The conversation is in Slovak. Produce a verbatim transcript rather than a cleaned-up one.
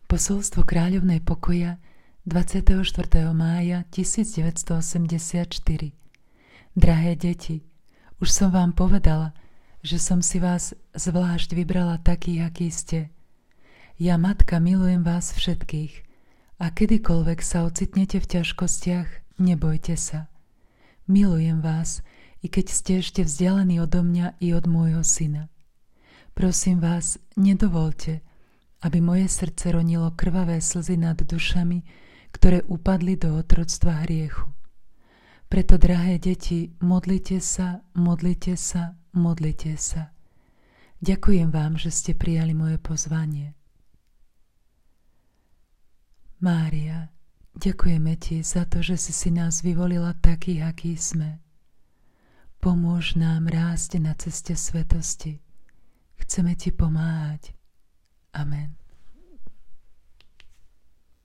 Posolstvo kráľovnej pokoja dvadsiateho štvrtého mája tisícdeväťstoosemdesiatštyri. Drahé deti, už som vám povedala, že som si vás zvlášť vybrala takých, akí ste. Ja, matka, milujem vás všetkých a kedykoľvek sa ocitnete v ťažkostiach, nebojte sa. Milujem vás, i keď ste ešte vzdialení odo mňa i od môjho syna. Prosím vás, nedovolte, aby moje srdce ronilo krvavé slzy nad dušami, ktoré upadli do otroctva hriechu. Preto, drahé deti, modlite sa, modlite sa, modlite sa. Ďakujem vám, že ste prijali moje pozvanie. Mária, ďakujeme ti za to, že si si nás vyvolila takých, akí sme. Pomôž nám rásť na ceste svetosti. Chceme ti pomáhať. Amen.